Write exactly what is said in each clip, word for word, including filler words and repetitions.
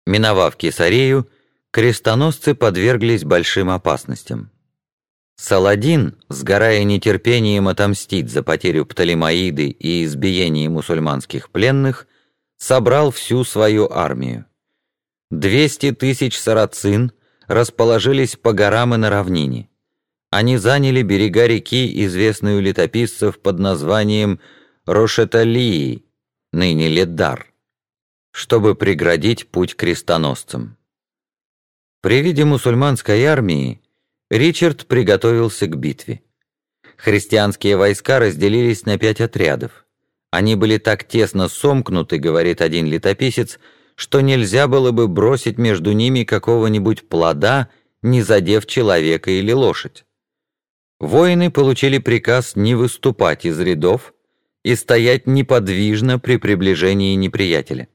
Миновав Кесарею, крестоносцы подверглись большим опасностям. Саладин, сгорая нетерпением отомстить за потерю Птолемаиды и избиение мусульманских пленных, собрал всю свою армию. Двести тысяч сарацин расположились по горам и на равнине. Они заняли берега реки, известную летописцев под названием Рошеталии, ныне Леддар, чтобы преградить путь крестоносцам. При виде мусульманской армии Ричард приготовился к битве. Христианские войска разделились на пять отрядов. Они были так тесно сомкнуты, говорит один летописец, что нельзя было бы бросить между ними какого-нибудь плода, не задев человека или лошадь. Воины получили приказ не выступать из рядов и стоять неподвижно при приближении неприятеля.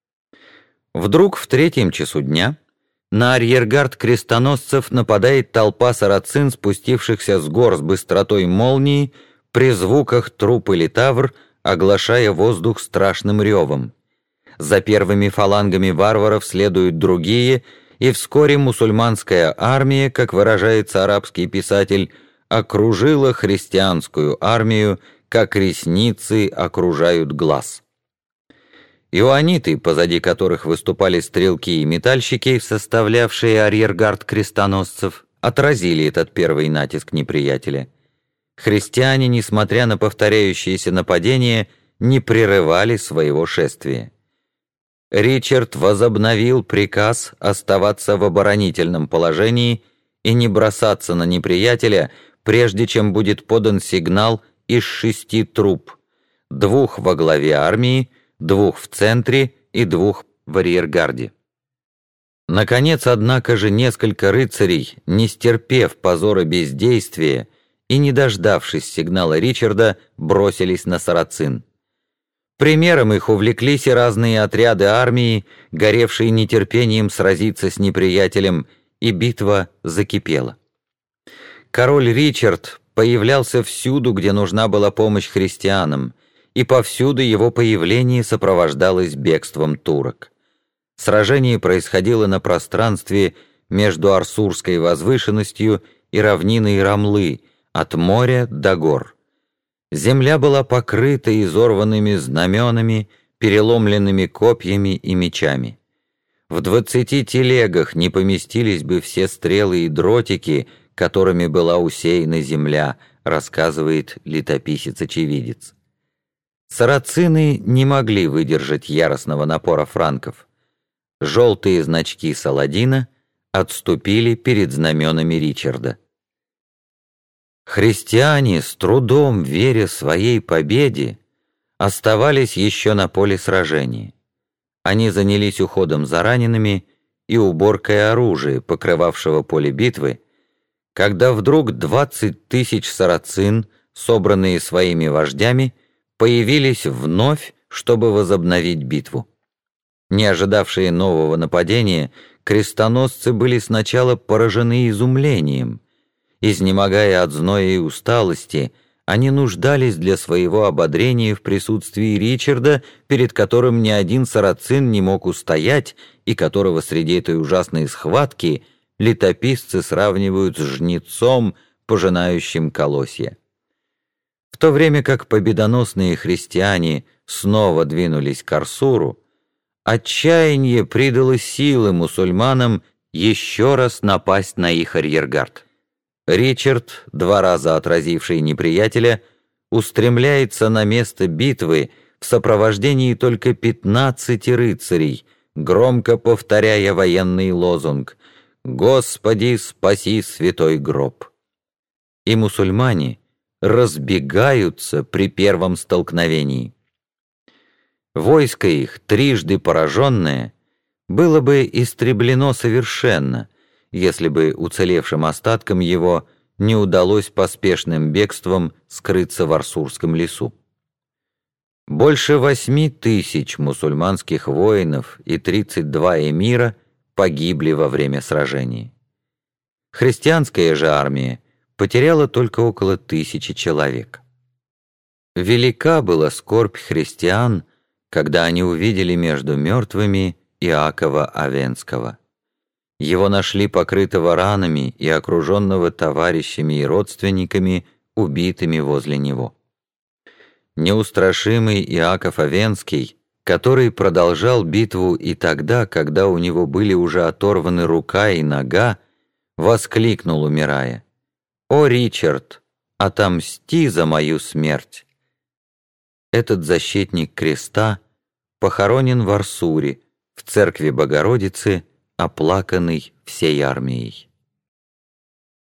Вдруг в третьем часу дня на арьергард крестоносцев нападает толпа сарацин, спустившихся с гор с быстротой молнии, при звуках труп или тавр, оглашая воздух страшным ревом. За первыми фалангами варваров следуют другие, и вскоре мусульманская армия, как выражается арабский писатель, окружила христианскую армию, как ресницы окружают глаз. Иоанниты, позади которых выступали стрелки и метальщики, составлявшие арьергард крестоносцев, отразили этот первый натиск неприятеля. Христиане, несмотря на повторяющиеся нападения, не прерывали своего шествия. Ричард возобновил приказ оставаться в оборонительном положении и не бросаться на неприятеля, прежде чем будет подан сигнал из шести труп, двух во главе армии, двух в центре и двух в арьергарде. Наконец, однако же, несколько рыцарей, не стерпев позора бездействия и не дождавшись сигнала Ричарда, бросились на сарацин. Примером их увлеклись и разные отряды армии, горевшие нетерпением сразиться с неприятелем, и битва закипела. Король Ричард появлялся всюду, где нужна была помощь христианам, и повсюду его появление сопровождалось бегством турок. Сражение происходило на пространстве между Арсурской возвышенностью и равниной Рамлы, от моря до гор. Земля была покрыта изорванными знаменами, переломленными копьями и мечами. В двадцати телегах не поместились бы все стрелы и дротики, которыми была усеяна земля, рассказывает летописец-очевидец. Сарацины не могли выдержать яростного напора франков. Желтые значки Саладина отступили перед знаменами Ричарда. Христиане, с трудом веря своей победе, оставались еще на поле сражения. Они занялись уходом за ранеными и уборкой оружия, покрывавшего поле битвы, когда вдруг двадцать тысяч сарацин, собранные своими вождями, появились вновь, чтобы возобновить битву. Не ожидавшие нового нападения, крестоносцы были сначала поражены изумлением. Изнемогая от зноя и усталости, они нуждались для своего ободрения в присутствии Ричарда, перед которым ни один сарацин не мог устоять, и которого среди этой ужасной схватки летописцы сравнивают с жнецом, пожинающим колосья. В то время как победоносные христиане снова двинулись к Арсуру, отчаяние придало силы мусульманам еще раз напасть на их арьергард. Ричард, два раза отразивший неприятеля, устремляется на место битвы в сопровождении только пятнадцати рыцарей, громко повторяя военный лозунг «Господи, спаси святой гроб!». И мусульмане разбегаются при первом столкновении. Войско их, трижды пораженное, было бы истреблено совершенно, если бы уцелевшим остаткам его не удалось поспешным бегством скрыться в Арсурском лесу. Больше восьми тысяч мусульманских воинов и тридцать два эмира погибли во время сражений. Христианская же армия потеряла только около тысячи человек. Велика была скорбь христиан, когда они увидели между мертвыми Иакова Авенского. Его нашли покрытого ранами и окруженного товарищами и родственниками, убитыми возле него. Неустрашимый Иаков Авенский, который продолжал битву и тогда, когда у него были уже оторваны рука и нога, воскликнул, умирая: «О, Ричард, отомсти за мою смерть!» Этот защитник креста похоронен в Арсуре, в церкви Богородицы, оплаканный всей армией.